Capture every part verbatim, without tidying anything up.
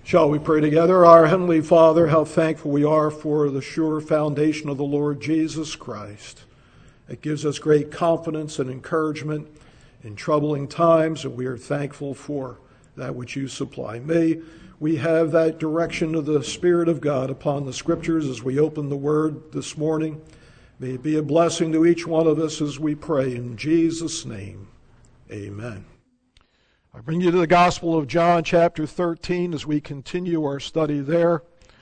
Shall we pray together? Our Heavenly Father, how thankful we are for the sure foundation of the Lord Jesus Christ. It gives us great confidence and encouragement in troubling times, and we are thankful for that which you supply. May we have that direction of the Spirit of God upon the Scriptures as we open the Word this morning. May it be a blessing to each one of us as we pray in Jesus' name. Amen. I bring you to the Gospel of John, chapter thirteen, as we continue our study there.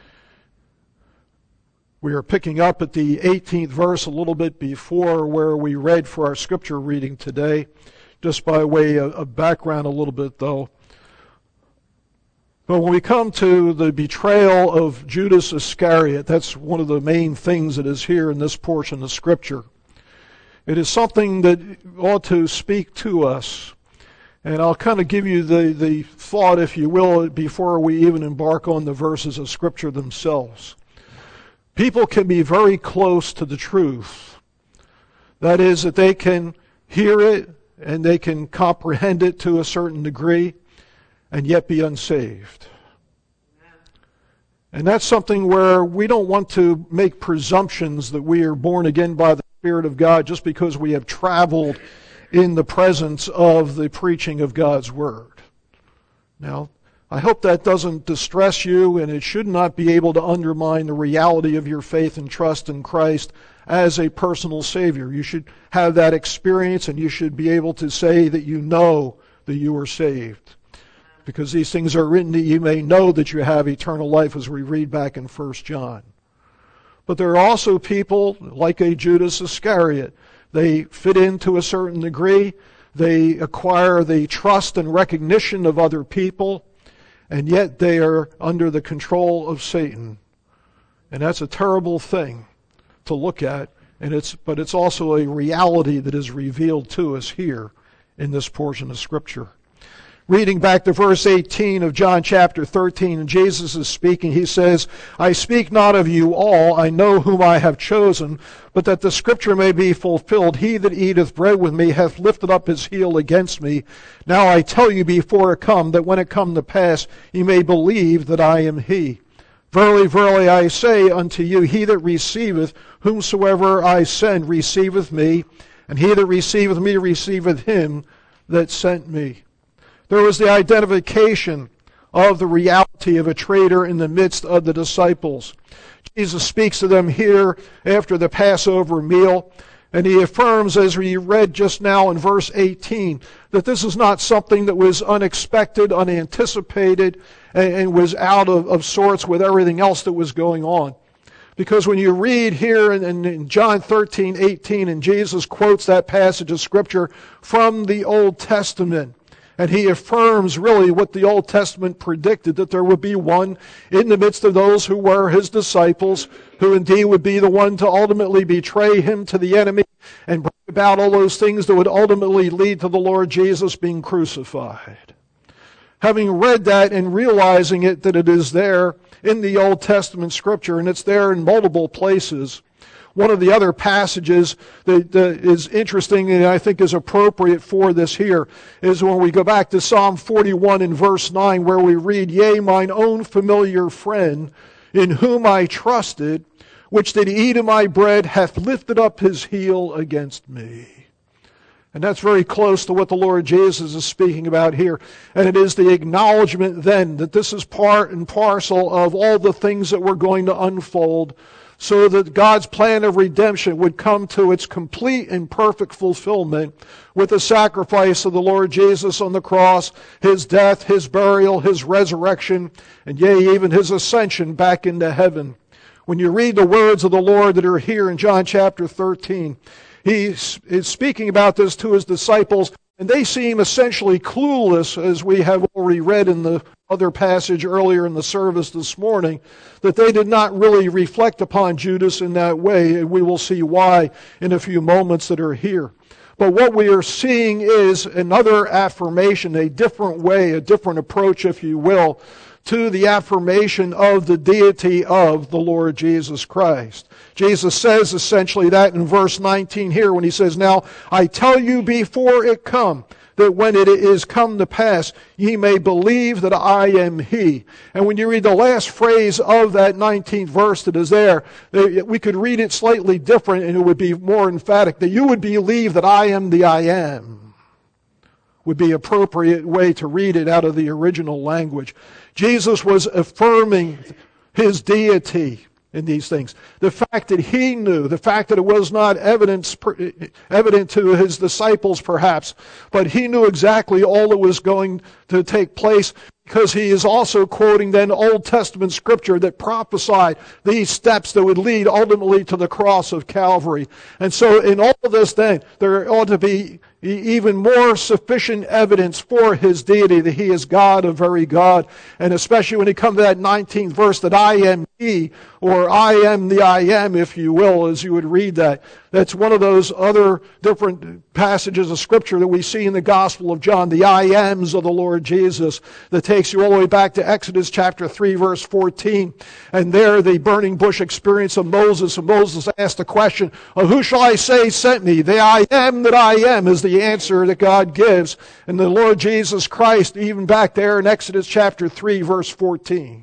We are picking up at the eighteenth verse, a little bit before where we read for our scripture reading today, just by way of background a little bit, though. But when we come to the betrayal of Judas Iscariot, that's one of the main things that is here in this portion of Scripture. It is something that ought to speak to us. And I'll kind of give you the, the thought, if you will, before we even embark on the verses of Scripture themselves. People can be very close to the truth. That is, that they can hear it and they can comprehend it to a certain degree and yet be unsaved. And that's something where we don't want to make presumptions that we are born again by the Spirit of God just because we have traveled in the presence of the preaching of God's Word. Now, I hope that doesn't distress you, and it should not be able to undermine the reality of your faith and trust in Christ as a personal Savior. You should have that experience, and you should be able to say that you know that you are saved. Because these things are written that you may know that you have eternal life, as we read back in First John. But there are also people, like a Judas Iscariot. They fit in to a certain degree. They acquire the trust and recognition of other people, and yet they are under the control of Satan. And that's a terrible thing to look at, and it's but it's also a reality that is revealed to us here in this portion of Scripture. Reading back to verse eighteen of John chapter thirteen, and Jesus is speaking. He says, I speak not of you all, I know whom I have chosen, but that the Scripture may be fulfilled. He that eateth bread with me hath lifted up his heel against me. Now I tell you before it come, that when it come to pass, ye may believe that I am he. Verily, verily, I say unto you, he that receiveth whomsoever I send receiveth me, and he that receiveth me receiveth him that sent me. There was the identification of the reality of a traitor in the midst of the disciples. Jesus speaks to them here after the Passover meal, and he affirms, as we read just now in verse eighteen, that this is not something that was unexpected, unanticipated, and, and was out of, of sorts with everything else that was going on. Because when you read here in, in, in John thirteen, eighteen, and Jesus quotes that passage of Scripture from the Old Testament, and he affirms really what the Old Testament predicted, that there would be one in the midst of those who were his disciples, who indeed would be the one to ultimately betray him to the enemy and bring about all those things that would ultimately lead to the Lord Jesus being crucified. Having read that and realizing it, that it is there in the Old Testament Scripture, and it's there in multiple places, one of the other passages that uh, is interesting and I think is appropriate for this here is when we go back to Psalm forty-one in verse nine, where we read, Yea, mine own familiar friend, in whom I trusted, which did eat of my bread, hath lifted up his heel against me. And that's very close to what the Lord Jesus is speaking about here. And it is the acknowledgement then that this is part and parcel of all the things that were going to unfold, so that God's plan of redemption would come to its complete and perfect fulfillment with the sacrifice of the Lord Jesus on the cross, his death, his burial, his resurrection, and yea, even his ascension back into heaven. When you read the words of the Lord that are here in John chapter thirteen, he is speaking about this to his disciples, and they seem essentially clueless, as we have already read in the other passage earlier in the service this morning, that they did not really reflect upon Judas in that way, and we will see why in a few moments that are here. But what we are seeing is another affirmation, a different way, a different approach, if you will, to the affirmation of the deity of the Lord Jesus Christ. Jesus says essentially that in verse nineteen here when he says, Now I tell you before it come, that when it is come to pass, ye may believe that I am he. And when you read the last phrase of that nineteenth verse that is there, we could read it slightly different and it would be more emphatic, that you would believe that I am the I am. Would be appropriate way to read it out of the original language. Jesus was affirming his deity in these things. The fact that he knew, the fact that it was not evidence, evident to his disciples perhaps, but he knew exactly all that was going to take place, because he is also quoting then Old Testament scripture that prophesied these steps that would lead ultimately to the cross of Calvary. And so in all of this then, there ought to be even more sufficient evidence for his deity, that he is God, a very God. And especially when you come to that nineteenth verse, that I am he, or I am the I am, if you will, as you would read that. That's one of those other different passages of scripture that we see in the Gospel of John, the I ams of the Lord Jesus, that takes you all the way back to Exodus chapter three, verse fourteen. And there, the burning bush experience of Moses, and Moses asked the question, oh, who shall I say sent me? The I am that I am is the answer that God gives. And the Lord Jesus Christ, even back there in Exodus chapter three, verse fourteen.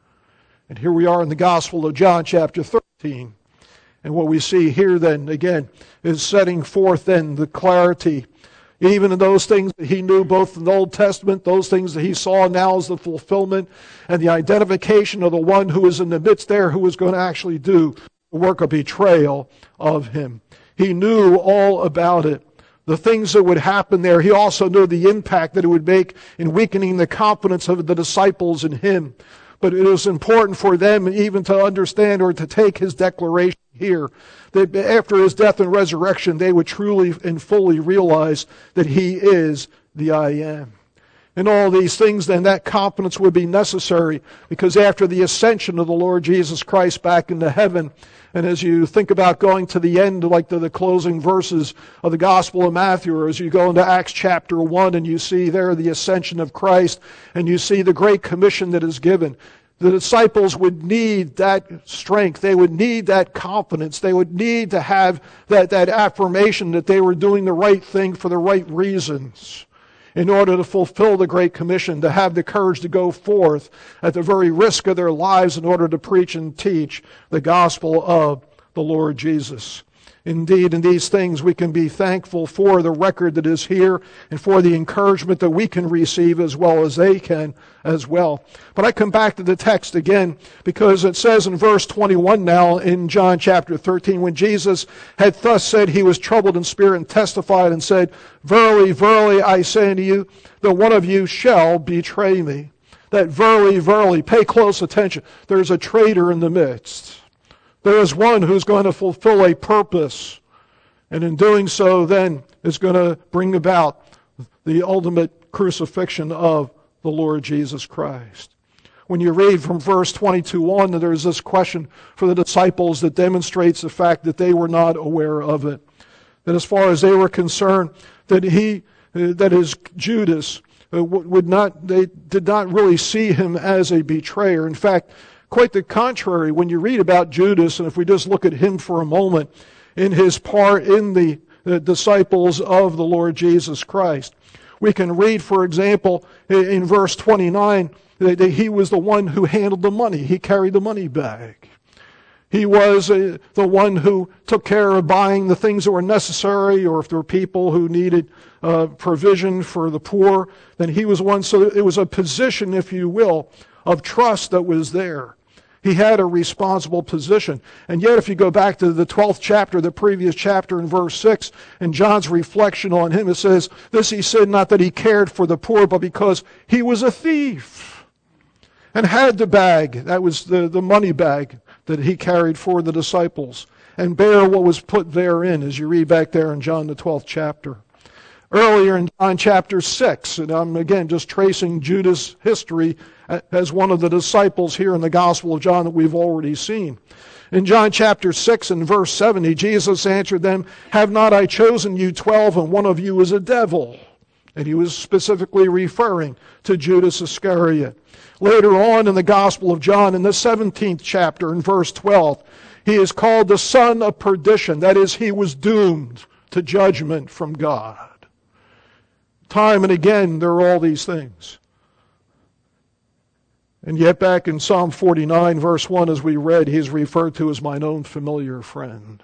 And here we are in the Gospel of John chapter thirteen. And what we see here then, again, is setting forth then the clarity, even in those things that he knew both in the Old Testament, those things that he saw now as the fulfillment, and the identification of the one who is in the midst there, who is going to actually do the work of betrayal of him. He knew all about it. The things that would happen there, he also knew the impact that it would make in weakening the confidence of the disciples in him. But it was important for them even to understand or to take his declaration here, that after his death and resurrection, they would truly and fully realize that he is the I am. And all these things, then, that confidence would be necessary, because after the ascension of the Lord Jesus Christ back into heaven, and as you think about going to the end, like to the closing verses of the Gospel of Matthew, or as you go into Acts chapter one and you see there the ascension of Christ, and you see the great commission that is given, the disciples would need that strength. They would need that confidence. They would need to have that, that affirmation that they were doing the right thing for the right reasons in order to fulfill the Great Commission, to have the courage to go forth at the very risk of their lives in order to preach and teach the gospel of the Lord Jesus. Indeed, in these things we can be thankful for the record that is here and for the encouragement that we can receive as well as they can as well. But I come back to the text again, because it says in verse twenty-one now in John chapter thirteen, when Jesus had thus said, he was troubled in spirit and testified and said, verily, verily, I say unto you, that one of you shall betray me. That verily, verily, pay close attention. There's a traitor in the midst. There is one who's going to fulfill a purpose, and in doing so then is going to bring about the ultimate crucifixion of the Lord Jesus Christ. When you read from verse twenty-two on, there's this question for the disciples that demonstrates the fact that they were not aware of it. That as far as they were concerned, that he, that is Judas, would not, they did not really see him as a betrayer. In fact, quite the contrary, when you read about Judas, and if we just look at him for a moment, in his part in the, the disciples of the Lord Jesus Christ, we can read, for example, in verse twenty-nine, that he was the one who handled the money. He carried the money bag. He was uh, the one who took care of buying the things that were necessary, or if there were people who needed uh, provision for the poor, then he was one. So it was a position, if you will, of trust that was there. He had a responsible position. And yet if you go back to the twelfth chapter, the previous chapter in verse six, and John's reflection on him, it says, this he said, not that he cared for the poor, but because he was a thief and had the bag, that was the, the money bag that he carried for the disciples, and bear what was put therein, as you read back there in John the twelfth chapter. Earlier in John chapter six, and I'm again just tracing Judas' history as one of the disciples here in the Gospel of John that we've already seen. In John chapter six and verse seventy, Jesus answered them, have not I chosen you twelve, and one of you is a devil? And he was specifically referring to Judas Iscariot. Later on in the Gospel of John, in the seventeenth chapter in verse twelve, he is called the son of perdition. That is, he was doomed to judgment from God. Time and again, there are all these things. And yet back in Psalm forty-nine, verse one, as we read, he is referred to as mine own familiar friend.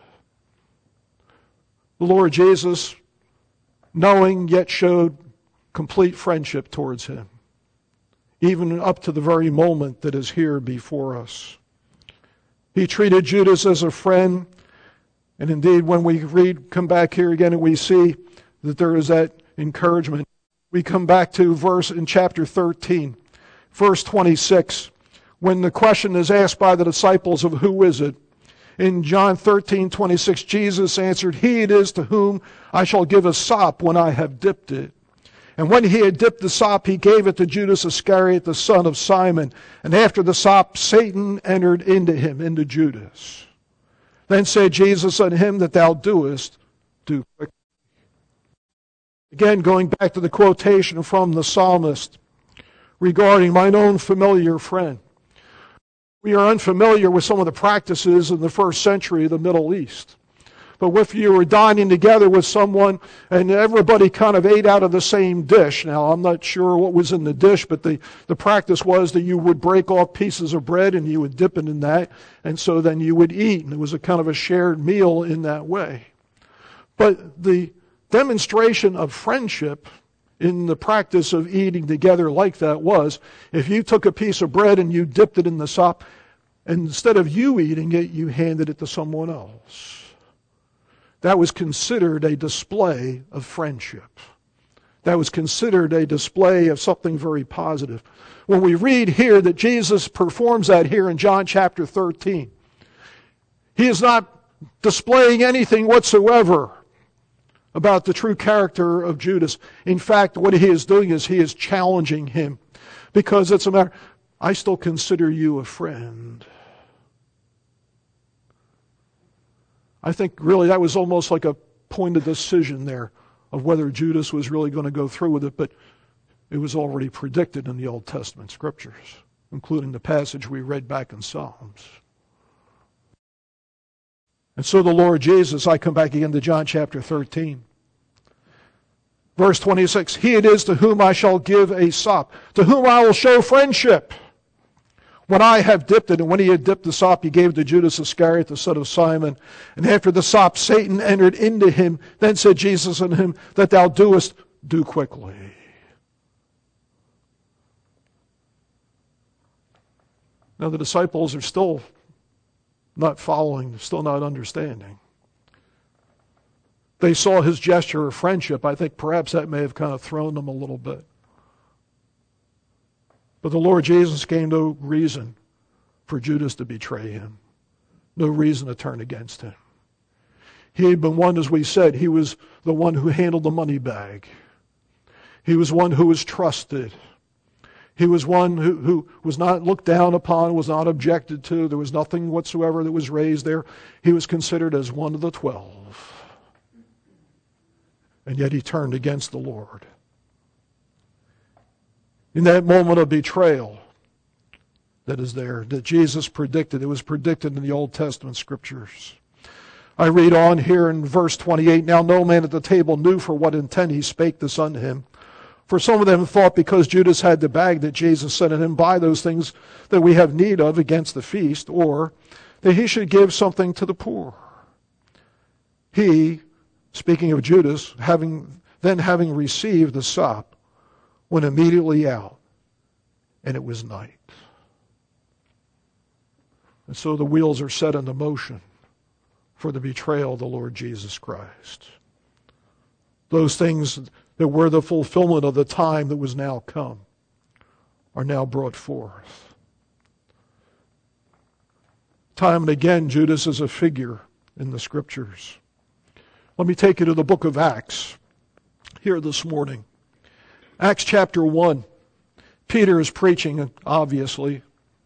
The Lord Jesus, knowing, yet showed complete friendship towards him, even up to the very moment that is here before us. He treated Judas as a friend, and indeed when we read, come back here again and we see that there is that encouragement. We come back to verse in chapter thirteen, verse twenty-six, when the question is asked by the disciples of who is it. In John thirteen twenty-six, Jesus answered, he it is to whom I shall give a sop when I have dipped it. And when he had dipped the sop, he gave it to Judas Iscariot, the son of Simon. And after the sop, Satan entered into him, into Judas. Then said Jesus unto him, that thou doest, do quickly. Again, going back to the quotation from the psalmist regarding mine own familiar friend. We are unfamiliar with some of the practices in the first century of the Middle East. But if you were dining together with someone and everybody kind of ate out of the same dish, now I'm not sure what was in the dish, but the, the practice was that you would break off pieces of bread and you would dip it in that, and so then you would eat, and it was a kind of a shared meal in that way. But the demonstration of friendship in the practice of eating together like that was, if you took a piece of bread and you dipped it in the sop, and instead of you eating it, you handed it to someone else. That was considered a display of friendship. That was considered a display of something very positive. When we read here that Jesus performs that here in John chapter thirteen, he is not displaying anything whatsoever about the true character of Judas. In fact, what he is doing is he is challenging him, because it's a matter, I still consider you a friend. I think really that was almost like a point of decision there of whether Judas was really going to go through with it, but it was already predicted in the Old Testament scriptures, including the passage we read back in Psalms. And so the Lord Jesus, I come back again to John chapter thirteen. Verse twenty-six, he it is to whom I shall give a sop, to whom I will show friendship. When I have dipped it, and when he had dipped the sop, he gave it to Judas Iscariot, the son of Simon. And after the sop, Satan entered into him. Then said Jesus unto him, that thou doest, do quickly. Now the disciples are still not following, still not understanding. They saw his gesture of friendship. I think perhaps that may have kind of thrown them a little bit. But the Lord Jesus gave no reason for Judas to betray him. No reason to turn against him. He had been one, as we said, he was the one who handled the money bag. He was one who was trusted. He was one who, who was not looked down upon, was not objected to. There was nothing whatsoever that was raised there. He was considered as one of the twelve. And yet he turned against the Lord. In that moment of betrayal that is there, that Jesus predicted, it was predicted in the Old Testament scriptures. I read on here in verse twenty-eight, now no man at the table knew for what intent he spake this unto him. For some of them thought because Judas had the bag that Jesus said to him, buy those things that we have need of against the feast, or that he should give something to the poor. He, speaking of Judas, having then having received the sop, went immediately out, and it was night. And so the wheels are set into motion for the betrayal of the Lord Jesus Christ. Those things that were the fulfillment of the time that was now come are now brought forth. Time and again, Judas is a figure in the scriptures. Let me take you to the book of Acts here this morning. Acts chapter one. Peter is preaching, obviously.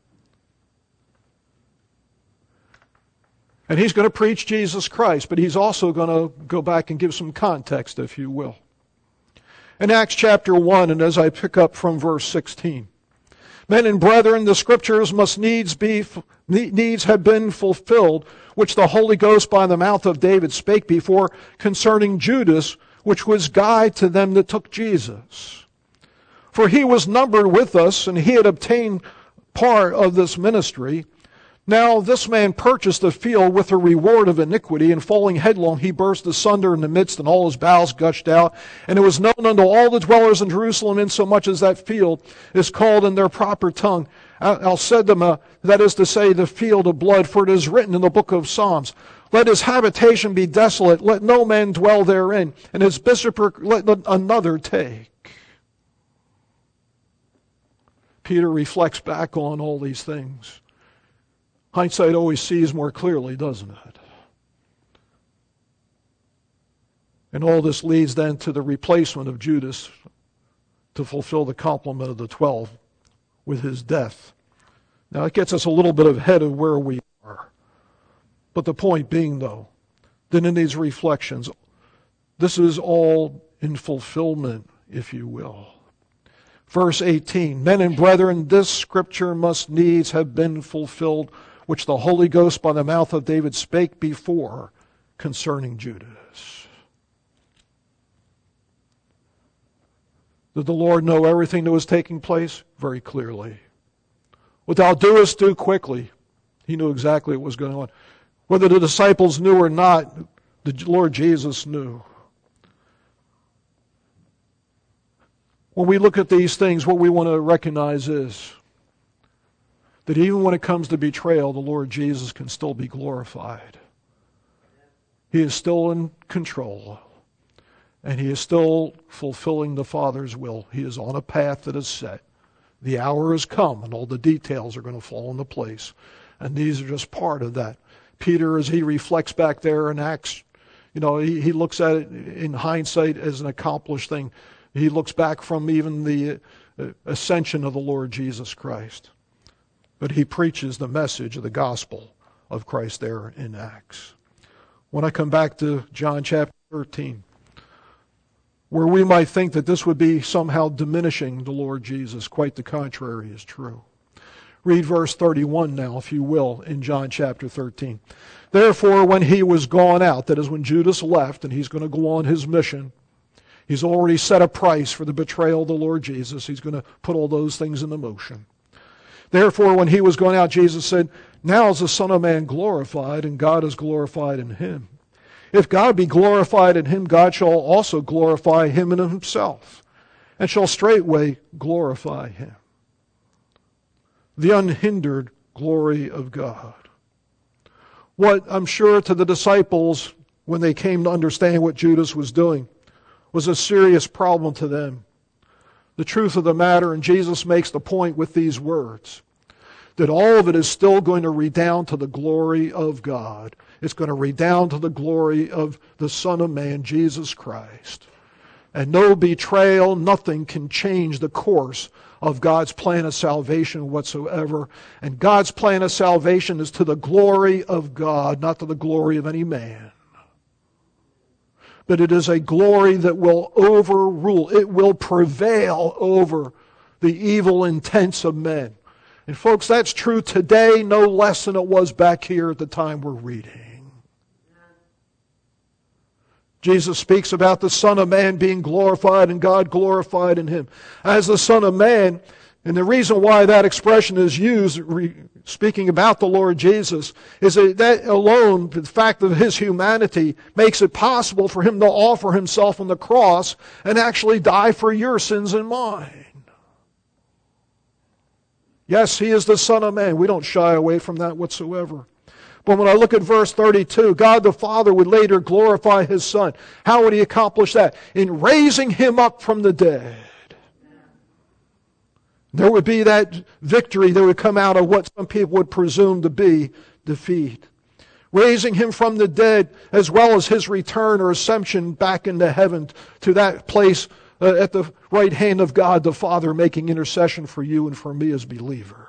And he's going to preach Jesus Christ, but he's also going to go back and give some context, if you will. In Acts chapter one, and as I pick up from verse sixteen. Men and brethren, the scriptures must needs be needs have been fulfilled, which the Holy Ghost by the mouth of David spake before concerning Judas, which was guide to them that took Jesus. For he was numbered with us, and he had obtained part of this ministry. Now this man purchased the field with a reward of iniquity, and falling headlong he burst asunder in the midst, and all his bowels gushed out. And it was known unto all the dwellers in Jerusalem, insomuch as that field is called in their proper tongue Al-Sedema, that is to say, the field of blood, for it is written in the book of Psalms, let his habitation be desolate, let no man dwell therein, and his bishopric let another take. Peter reflects back on all these things. Hindsight always sees more clearly, doesn't it? And all this leads then to the replacement of Judas to fulfill the complement of the twelve with his death. Now it gets us a little bit ahead of where we are. But the point being, though, that in these reflections, this is all in fulfillment, if you will. Verse eighteen, men and brethren, this scripture must needs have been fulfilled, which the Holy Ghost by the mouth of David spake before concerning Judas. Did the Lord know everything that was taking place? Very clearly. What thou doest, do quickly. He knew exactly what was going on. Whether the disciples knew or not, the Lord Jesus knew. When we look at these things, what we want to recognize is that even when it comes to betrayal, the Lord Jesus can still be glorified. He is still in control. And he is still fulfilling the Father's will. He is on a path that is set. The hour has come, and all the details are going to fall into place. And these are just part of that. Peter, as he reflects back there in Acts, you know, he, he looks at it in hindsight as an accomplished thing. He looks back from even the ascension of the Lord Jesus Christ. But he preaches the message of the gospel of Christ there in Acts. When I come back to John chapter thirteen, where we might think that this would be somehow diminishing the Lord Jesus, quite the contrary is true. Read verse thirty-one now, if you will, in John chapter thirteen. Therefore, when he was gone out, that is when Judas left, and he's going to go on his mission, he's already set a price for the betrayal of the Lord Jesus. He's going to put all those things into motion. Therefore, when he was going out, Jesus said, now is the Son of Man glorified, and God is glorified in him. If God be glorified in him, God shall also glorify him in himself, and shall straightway glorify him. The unhindered glory of God. What I'm sure to the disciples, when they came to understand what Judas was doing, was a serious problem to them. The truth of the matter, and Jesus makes the point with these words, that all of it is still going to redound to the glory of God. It's going to redound to the glory of the Son of Man, Jesus Christ. And no betrayal, nothing can change the course of God's plan of salvation whatsoever. And God's plan of salvation is to the glory of God, not to the glory of any man. But it is a glory that will overrule, it will prevail over the evil intents of men. And folks, that's true today no less than it was back here at the time we're reading. Jesus speaks about the Son of Man being glorified and God glorified in him. As the Son of Man, and the reason why that expression is used, re, speaking about the Lord Jesus, is that, that alone, the fact of his humanity, makes it possible for him to offer himself on the cross and actually die for your sins and mine. Yes, he is the Son of Man. We don't shy away from that whatsoever. But when I look at verse thirty-two, God the Father would later glorify his Son. How would he accomplish that? In raising him up from the dead. There would be that victory that would come out of what some people would presume to be defeat. Raising him from the dead, as well as his return or ascension back into heaven to that place uh, at the right hand of God the Father, making intercession for you and for me as believers.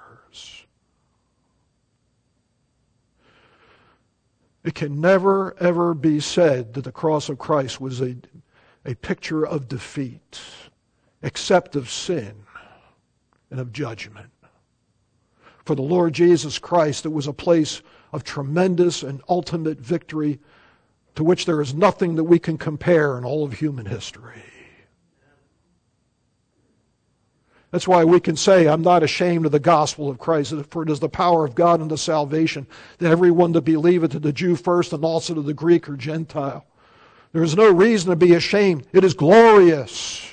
It can never, ever be said that the cross of Christ was a, a picture of defeat, except of sin and of judgment. For the Lord Jesus Christ, it was a place of tremendous and ultimate victory to which there is nothing that we can compare in all of human history. That's why we can say, I'm not ashamed of the gospel of Christ, for it is the power of God unto salvation, to everyone that believeth, to the Jew first, and also to the Greek or Gentile. There is no reason to be ashamed. It is glorious.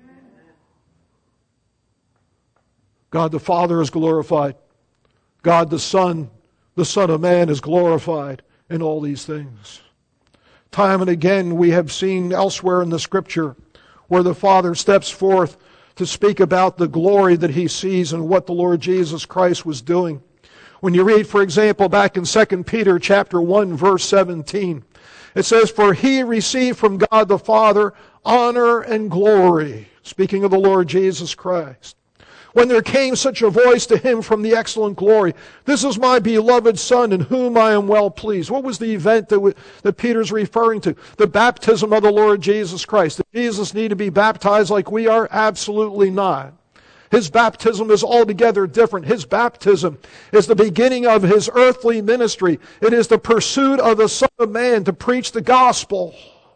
God the Father is glorified. God the Son, the Son of Man, is glorified in all these things. Time and again we have seen elsewhere in the Scripture where the Father steps forth to speak about the glory that he sees and what the Lord Jesus Christ was doing. When you read, for example, back in Second Peter chapter one, verse seventeen, it says, "For he received from God the Father honor and glory," speaking of the Lord Jesus Christ, "when there came such a voice to him from the excellent glory, this is my beloved Son, in whom I am well pleased." What was the event that, we, that Peter's referring to? The baptism of the Lord Jesus Christ. Did Jesus need to be baptized like we are? Absolutely not. His baptism is altogether different. His baptism is the beginning of his earthly ministry. It is the pursuit of the Son of Man to preach the gospel.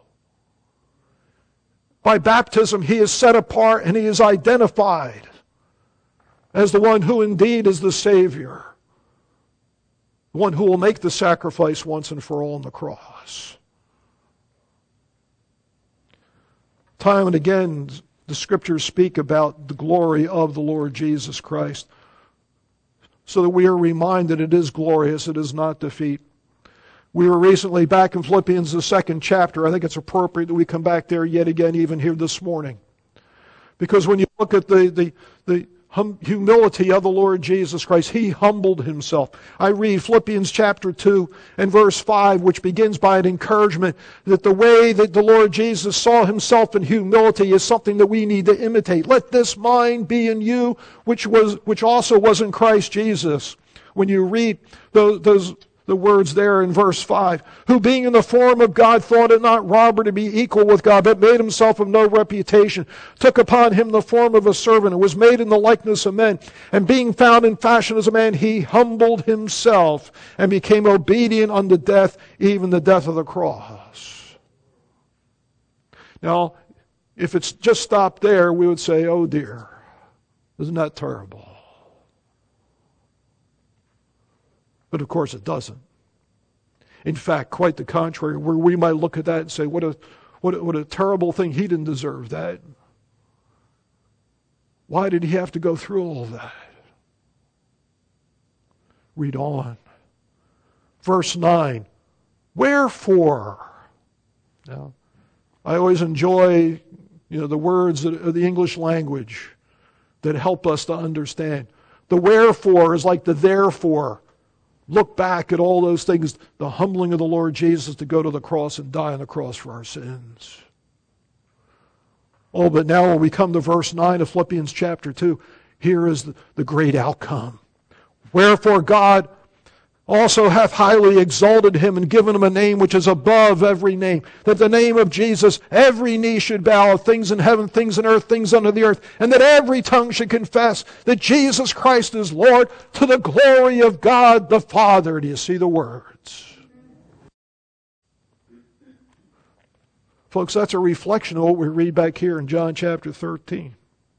By baptism, he is set apart and he is identified as the one who indeed is the Savior, the one who will make the sacrifice once and for all on the cross. Time and again, the Scriptures speak about the glory of the Lord Jesus Christ, so that we are reminded it is glorious, it is not defeat. We were recently back in Philippians, the second chapter. I think it's appropriate that we come back there yet again, even here this morning. Because when you look at the, the, the hum, humility of the Lord Jesus Christ, he humbled himself. I read Philippians chapter two and verse five, which begins by an encouragement that the way that the Lord Jesus saw himself in humility is something that we need to imitate. "Let this mind be in you, which was which also was in Christ Jesus." When you read those, those the words there in verse five, "Who being in the form of God thought it not robbery to be equal with God, but made himself of no reputation, took upon him the form of a servant, and was made in the likeness of men. And being found in fashion as a man, he humbled himself and became obedient unto death, even the death of the cross." Now, if it's just stopped there, we would say, oh dear, isn't that terrible? But of course it doesn't. In fact, quite the contrary, where we might look at that and say, what a, what a, what a terrible thing, he didn't deserve that. Why did he have to go through all that? Read on. Verse nine, "Wherefore?" Now, I always enjoy, you know, the words of the English language that help us to understand. The wherefore is like the therefore. Look back at all those things, the humbling of the Lord Jesus to go to the cross and die on the cross for our sins. Oh, but now when we come to verse nine of Philippians chapter two, here is the, the great outcome. "Wherefore God also hath highly exalted him and given him a name which is above every name, that the name of Jesus every knee should bow, of things in heaven, things in earth, things under the earth, and that every tongue should confess that Jesus Christ is Lord, to the glory of God the Father." Do you see the words? Folks, that's a reflection of what we read back here in John chapter thirteen.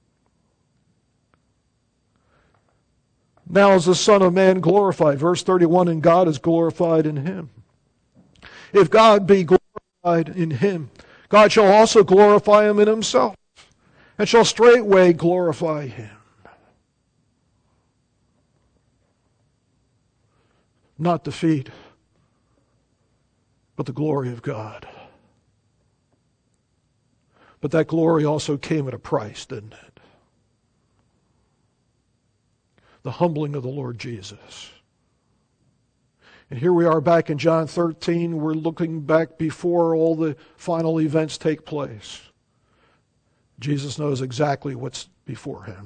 "Now is the Son of Man glorified." Verse thirty-one, "And God is glorified in him." If God be glorified in him, God shall also glorify him in himself, and shall straightway glorify him. Not defeat, but the glory of God. But that glory also came at a price, didn't it? The humbling of the Lord Jesus. And here we are back in John thirteen. We're looking back before all the final events take place. Jesus knows exactly what's before him.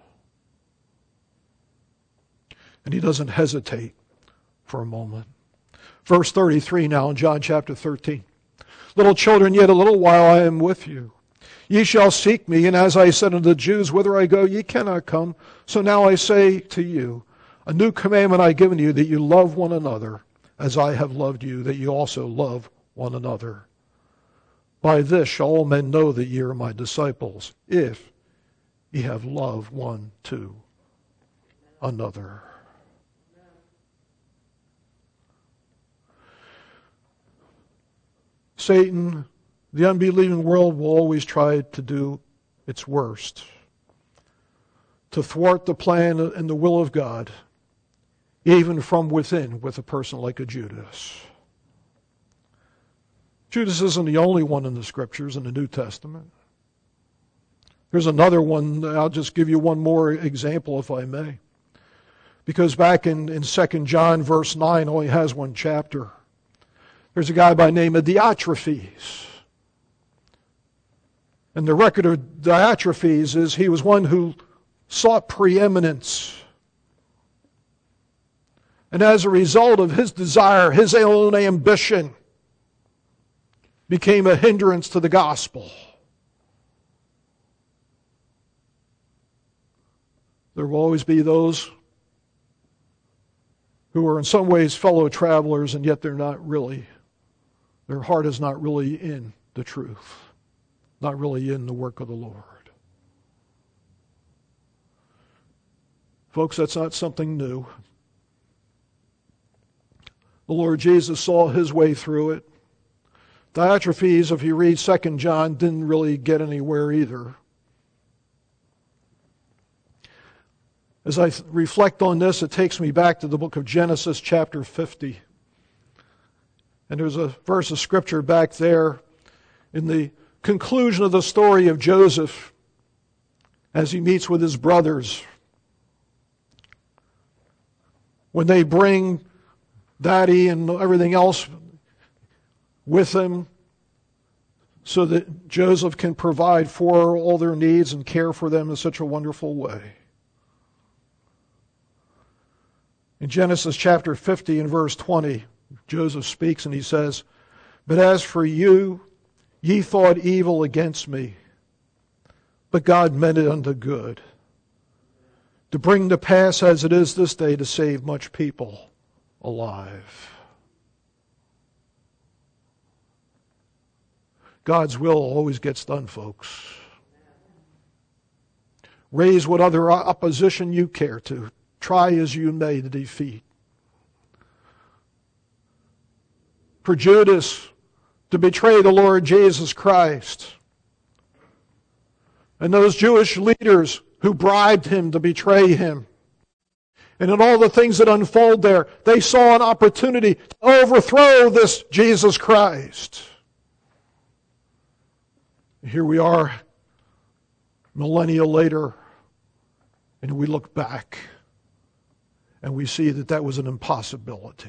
And he doesn't hesitate for a moment. Verse thirty-three now in John chapter thirteen. "Little children, yet a little while I am with you. Ye shall seek me, and as I said unto the Jews, whither I go, ye cannot come. So now I say to you, a new commandment I give unto you, that you love one another, as I have loved you, that you also love one another. By this shall all men know that ye are my disciples, if ye have love one to another. Satan, the unbelieving world, will always try to do its worst to thwart the plan and the will of God, even from within, with a person like a Judas. Judas isn't the only one in the Scriptures, in the New Testament. There's another one. I'll just give you one more example, if I may. Because back in, in Second John, verse nine, only has one chapter. There's a guy by the name of Diotrephes. And the record of Diotrephes is he was one who sought preeminence. And as a result of his desire, his own ambition became a hindrance to the gospel. There will always be those who are in some ways fellow travelers, and yet they're not really, their heart is not really in the truth, not really in the work of the Lord. Folks, that's not something new. The Lord Jesus saw his way through it. Diotrephes, if you read Second John, didn't really get anywhere either. As I reflect on this, it takes me back to the book of Genesis, chapter fifty. And there's a verse of Scripture back there in the conclusion of the story of Joseph as he meets with his brothers. When they bring Daddy and everything else with them so that Joseph can provide for all their needs and care for them in such a wonderful way. In Genesis chapter fifty and verse twenty, Joseph speaks and he says, "But as for you, ye thought evil against me, but God meant it unto good, to bring to pass as it is this day to save much people alive." God's will always gets done, folks. Raise what other opposition you care to. Try as you may to defeat. For Judas to betray the Lord Jesus Christ, and those Jewish leaders who bribed him to betray him, and in all the things that unfold there, they saw an opportunity to overthrow this Jesus Christ. Here we are, millennia later, and we look back and we see that that was an impossibility.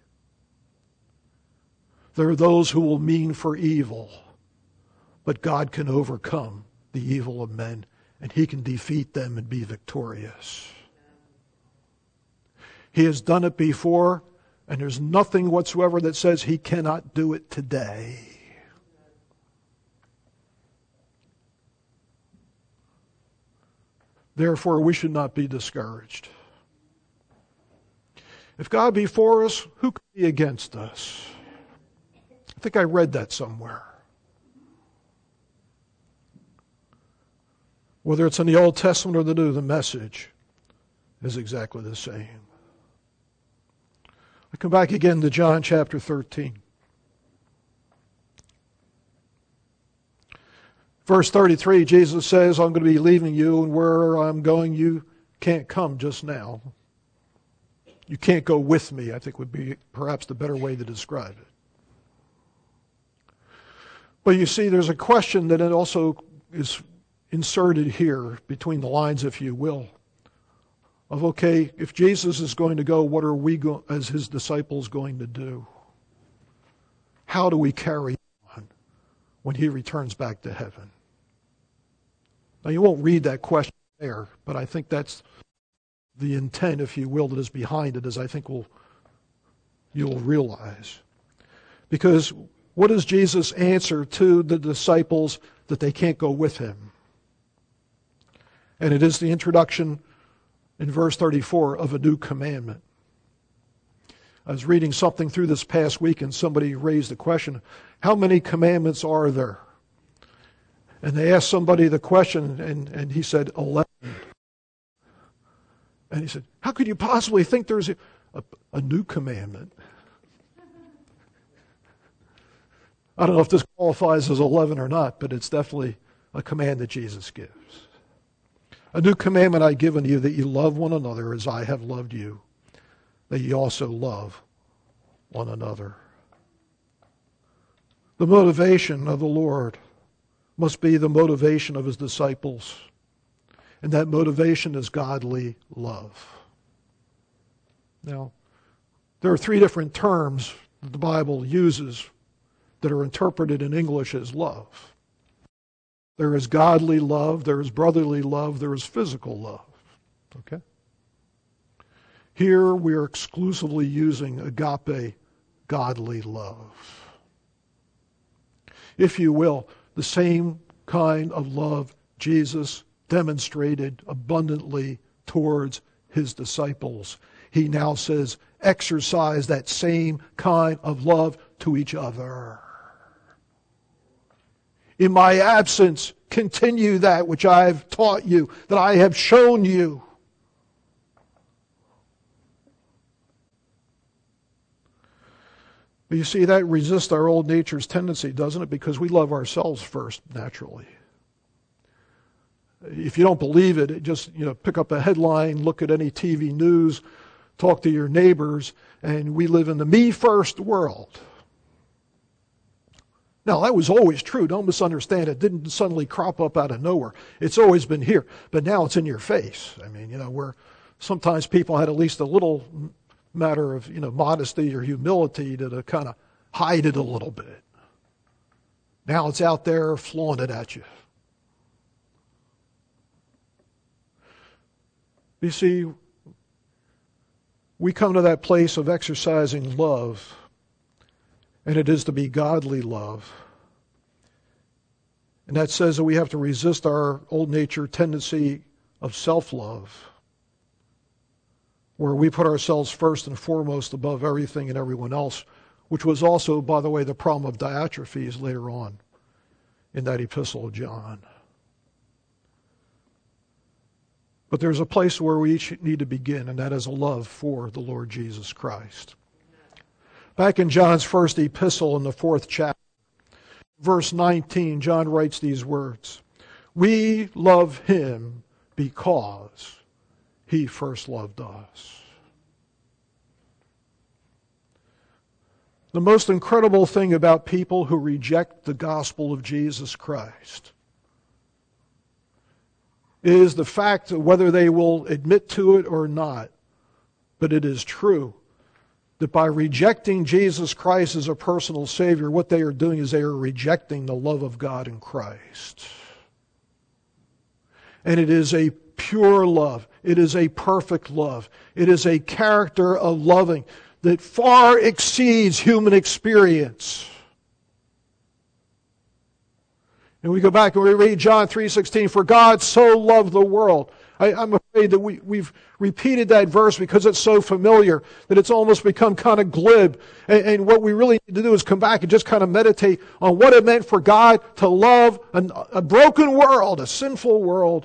There are those who will mean for evil, but God can overcome the evil of men, and he can defeat them and be victorious. He has done it before, and there's nothing whatsoever that says he cannot do it today. Therefore, we should not be discouraged. If God be for us, who could be against us? I think I read that somewhere. Whether it's in the Old Testament or the New, the message is exactly the same. I come back again to John chapter thirteen. Verse thirty-three, Jesus says, "I'm going to be leaving you, and where I'm going, you can't come just now. You can't go with me," I think would be perhaps the better way to describe it. But you see, there's a question that it also is inserted here between the lines, if you will, of, okay, if Jesus is going to go, what are we go- as his disciples going to do? How do we carry on when he returns back to heaven? Now, you won't read that question there, but I think that's the intent, if you will, that is behind it, as I think we'll, you'll realize. Because what does Jesus answer to the disciples that they can't go with him? And it is the introduction in verse thirty-four of a new commandment. I was reading something through this past week, and somebody raised the question, how many commandments are there? And they asked somebody the question, and, and he said, eleven. And he said, how could you possibly think there's a, a, a new commandment? I don't know if this qualifies as eleven or not, but it's definitely a command that Jesus gives. A new commandment I give unto you, that you love one another as I have loved you, that ye also love one another. The motivation of the Lord must be the motivation of his disciples. And that motivation is godly love. Now, there are three different terms that the Bible uses that are interpreted in English as love. There is godly love, there is brotherly love, there is physical love. Okay? Here we are exclusively using agape, godly love. If you will, the same kind of love Jesus demonstrated abundantly towards his disciples. He now says, exercise that same kind of love to each other. In my absence, continue that which I have taught you, that I have shown you. But you see, that resists our old nature's tendency, doesn't it? Because we love ourselves first, naturally. If you don't believe it, just you know, pick up a headline, look at any T V news, talk to your neighbors, and we live in the me first world. Now, that was always true. Don't misunderstand. It didn't suddenly crop up out of nowhere. It's always been here, but now it's in your face. I mean, you know, where sometimes people had at least a little matter of, you know, modesty or humility to, to kind of hide it a little bit. Now it's out there flaunted at you. You see, we come to that place of exercising love, and it is to be godly love. And that says that we have to resist our old nature tendency of self-love, where we put ourselves first and foremost above everything and everyone else, which was also, by the way, the problem of Diotrephes later on in that epistle of John. But there's a place where we each need to begin, and that is a love for the Lord Jesus Christ. Back in John's first epistle in the fourth chapter, verse nineteen, John writes these words, "We love him because he first loved us." The most incredible thing about people who reject the gospel of Jesus Christ is the fact of whether they will admit to it or not, but it is true that by rejecting Jesus Christ as a personal Savior, what they are doing is they are rejecting the love of God in Christ. And it is a pure love. It is a perfect love. It is a character of loving that far exceeds human experience. And we go back and we read John three sixteen, "For God so loved the world." I, I'm afraid that we, we've repeated that verse because it's so familiar that it's almost become kind of glib. And, and what we really need to do is come back and just kind of meditate on what it meant for God to love an, a broken world, a sinful world,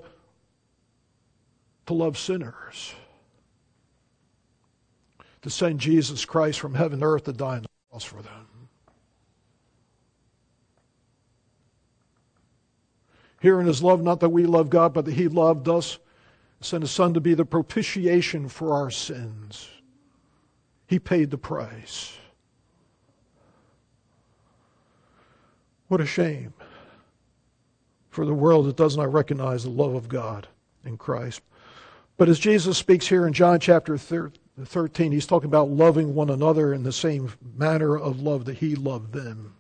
to love sinners, to send Jesus Christ from heaven to earth to die on the cross for them. Herein is love, not that we love God, but that he loved us, sent his Son to be the propitiation for our sins. He paid the price. What a shame for the world that does not recognize the love of God in Christ. But as Jesus speaks here in John chapter thirteen, he's talking about loving one another in the same manner of love that he loved them.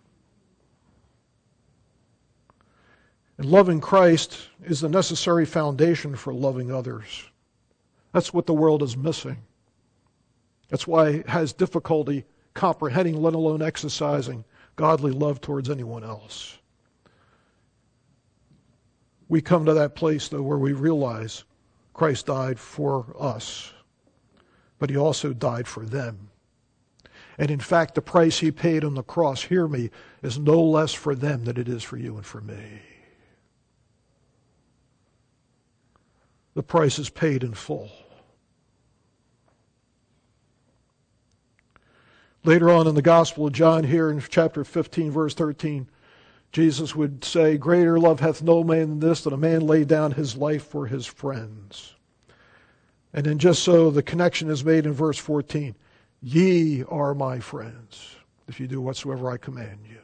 And loving Christ is the necessary foundation for loving others. That's what the world is missing. That's why it has difficulty comprehending, let alone exercising, godly love towards anyone else. We come to that place, though, where we realize Christ died for us, but he also died for them. And in fact, the price he paid on the cross, hear me, is no less for them than it is for you and for me. The price is paid in full. Later on in the Gospel of John, here in chapter fifteen, verse thirteen, Jesus would say, greater love hath no man than this, that a man lay down his life for his friends. And then just so the connection is made in verse fourteen, ye are my friends, if you do whatsoever I command you.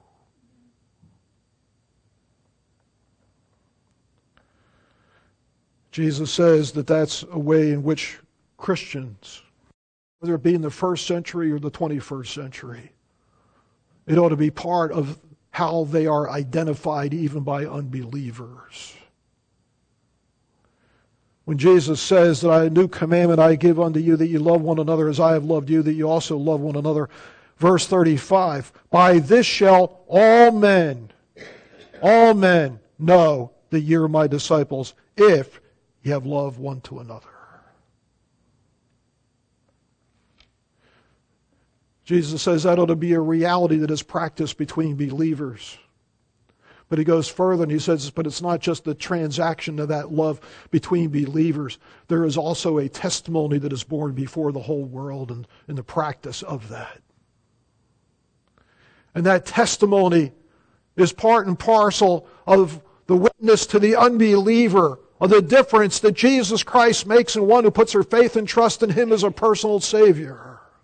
Jesus says that that's a way in which Christians, whether it be in the first century or the twenty-first century, it ought to be part of how they are identified even by unbelievers. When Jesus says that a new commandment I give unto you, that you love one another as I have loved you, that you also love one another. Verse thirty-five, by this shall all men, all men know that ye are my disciples, if ye have love one to another. Jesus says that ought to be a reality that is practiced between believers. But he goes further and he says, but it's not just the transaction of that love between believers. There is also a testimony that is born before the whole world and in the practice of that. And that testimony is part and parcel of the witness to the unbeliever of the difference that Jesus Christ makes in one who puts her faith and trust in him as a personal Savior.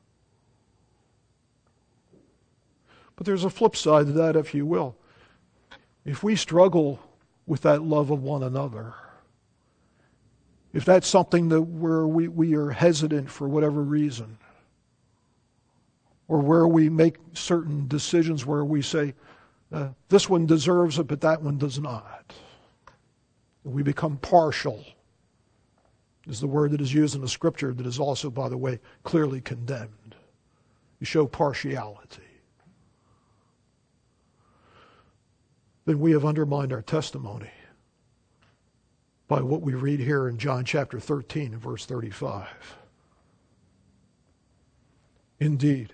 But there's a flip side to that, if you will. If we struggle with that love of one another, if that's something that where we, we are hesitant for whatever reason, or where we make certain decisions where we say, uh, this one deserves it, but that one does not. We become partial, is the word that is used in the Scripture that is also, by the way, clearly condemned. You show partiality. Then we have undermined our testimony by what we read here in John chapter thirteen and verse thirty-five. Indeed,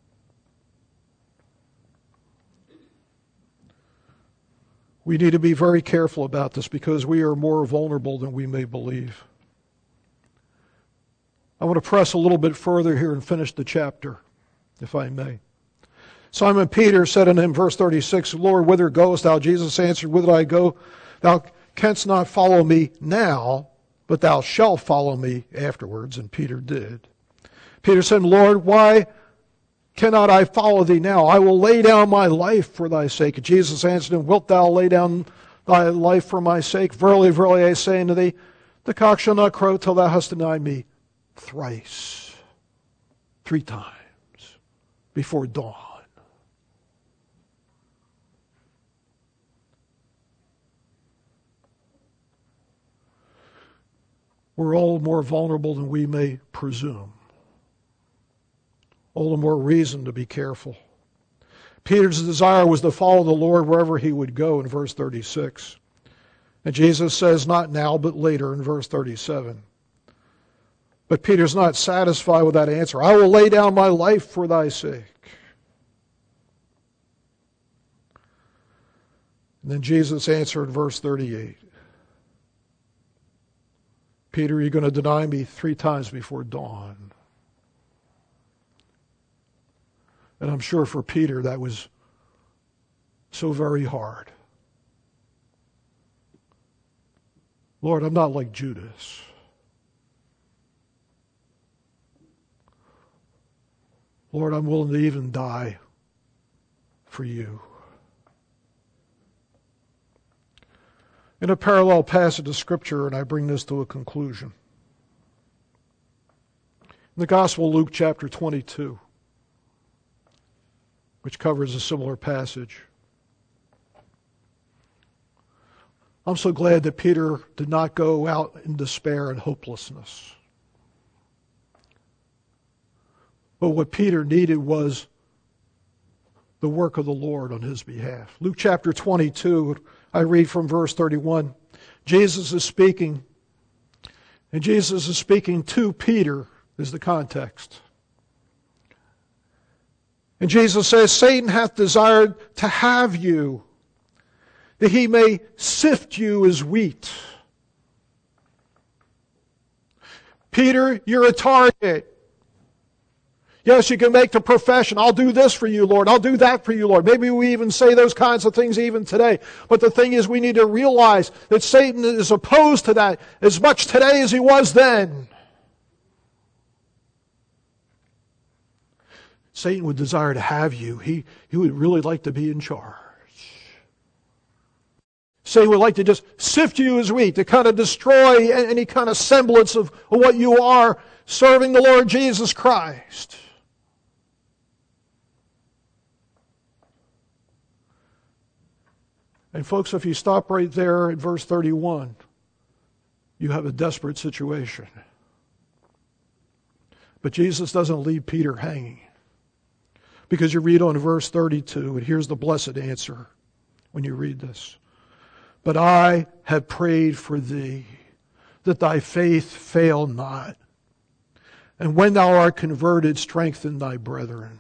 we need to be very careful about this because we are more vulnerable than we may believe. I want to press a little bit further here and finish the chapter, if I may. Simon Peter said unto him, verse thirty-six, Lord, whither goest thou? Jesus answered, whither I go, thou canst not follow me now, but thou shalt follow me afterwards. And Peter did. Peter said, Lord, why cannot I follow thee now? I will lay down my life for thy sake. And Jesus answered him, wilt thou lay down thy life for my sake? Verily, verily, I say unto thee, the cock shall not crow till thou hast denied me thrice, three times, before dawn. We're all more vulnerable than we may presume. All the more reason to be careful. Peter's desire was to follow the Lord wherever he would go in verse thirty-six. And Jesus says, not now, but later in verse thirty-seven. But Peter's not satisfied with that answer. I will lay down my life for thy sake. And then Jesus answered in verse thirty-eight. Peter, you're going to deny me three times before dawn. And I'm sure for Peter that was so very hard. Lord, I'm not like Judas. Lord, I'm willing to even die for you. In a parallel passage of Scripture, and I bring this to a conclusion. In the Gospel of Luke chapter twenty-two, which covers a similar passage. I'm so glad that Peter did not go out in despair and hopelessness. But what Peter needed was the work of the Lord on his behalf. Luke chapter twenty-two, I read from verse thirty-one. Jesus is speaking, and Jesus is speaking to Peter, is the context. And Jesus says, Satan hath desired to have you, that he may sift you as wheat. Peter, you're a target. Yes, you can make the profession, I'll do this for you, Lord. I'll do that for you, Lord. Maybe we even say those kinds of things even today. But the thing is, we need to realize that Satan is opposed to that as much today as he was then. Satan would desire to have you. He, he would really like to be in charge. Satan would like to just sift you as wheat, to kind of destroy any kind of semblance of, of what you are serving the Lord Jesus Christ. And folks, if you stop right there at verse thirty-one, you have a desperate situation. But Jesus doesn't leave Peter hanging. Because you read on verse thirty-two, and here's the blessed answer when you read this. But I have prayed for thee, that thy faith fail not. And when thou art converted, strengthen thy brethren.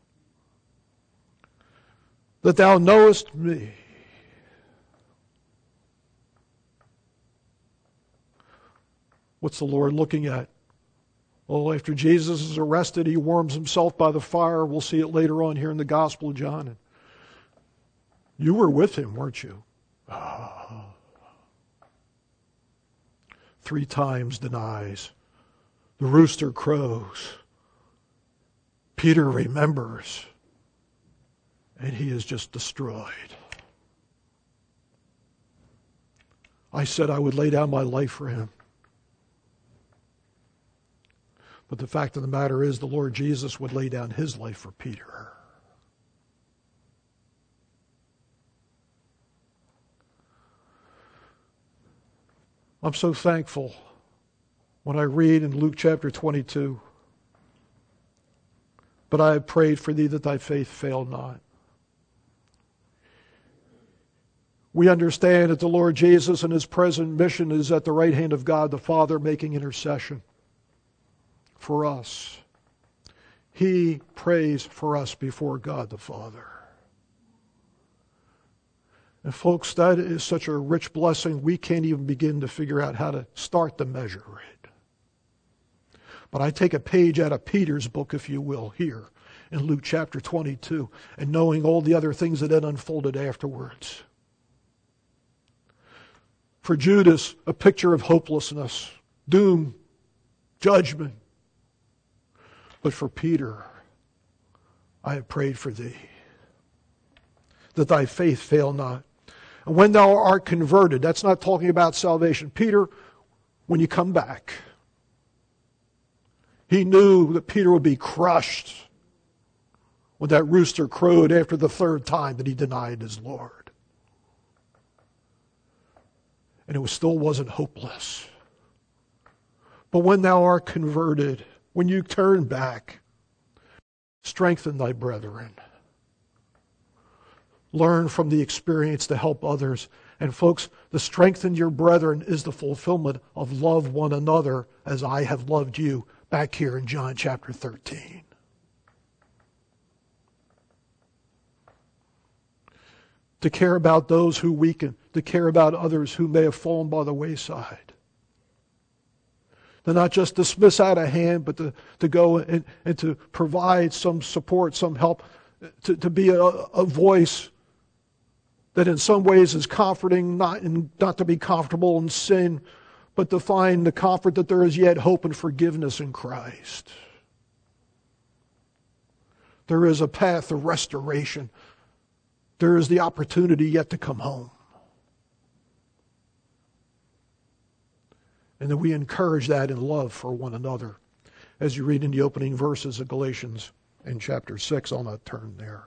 That thou knowest me. What's the Lord looking at? Well, after Jesus is arrested, he warms himself by the fire. We'll see it later on here in the Gospel of John. And you were with him, weren't you? Oh. Three times denies. The rooster crows. Peter remembers. And he is just destroyed. I said I would lay down my life for him. But the fact of the matter is, the Lord Jesus would lay down his life for Peter. I'm so thankful when I read in Luke chapter twenty-two, but I have prayed for thee that thy faith fail not. We understand that the Lord Jesus in his present mission is at the right hand of God the Father making intercession for us. He prays for us before God the Father. And folks, that is such a rich blessing, we can't even begin to figure out how to start to measure it. But I take a page out of Peter's book, if you will, here in Luke chapter twenty-two, and knowing all the other things that then unfolded afterwards. For Judas, a picture of hopelessness, doom, judgment. But for Peter, I have prayed for thee, that thy faith fail not. And when thou art converted, that's not talking about salvation. Peter, when you come back, he knew that Peter would be crushed when that rooster crowed after the third time that he denied his Lord. And it was, still wasn't hopeless. But when thou art converted, when you turn back, strengthen thy brethren. Learn from the experience to help others. And folks, the strengthen your brethren is the fulfillment of love one another as I have loved you, back here in John chapter thirteen. To care about those who weaken, to care about others who may have fallen by the wayside. To not just dismiss out of hand, but to, to go and, and to provide some support, some help, to, to be a, a voice that in some ways is comforting, not, in, not to be comfortable in sin, but to find the comfort that there is yet hope and forgiveness in Christ. There is a path of restoration. There is the opportunity yet to come home. And that we encourage that in love for one another. As you read in the opening verses of Galatians in chapter six, I'll not turn there.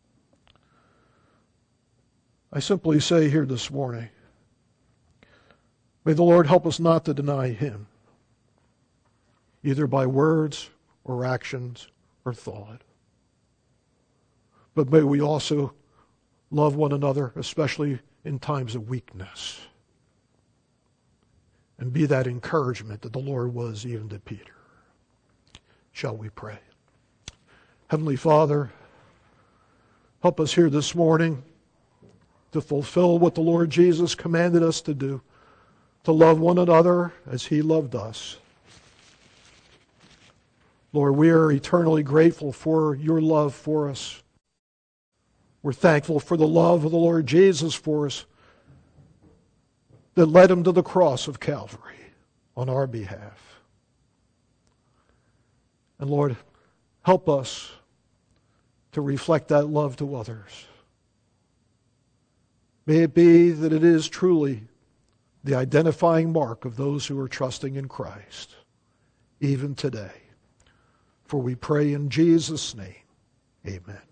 I simply say here this morning, may the Lord help us not to deny him, either by words or actions or thought. But may we also love one another, especially in times of weakness. And be that encouragement that the Lord was even to Peter. Shall we pray? Heavenly Father, Help us here this morning to fulfill what the Lord Jesus commanded us to do, to love one another as He loved us. Lord, we are eternally grateful for your love for us. We're thankful for the love of the Lord Jesus for us that led Him to the cross of Calvary on our behalf. And Lord, help us to reflect that love to others. May it be that it is truly the identifying mark of those who are trusting in Christ, even today. For we pray in Jesus' name, amen.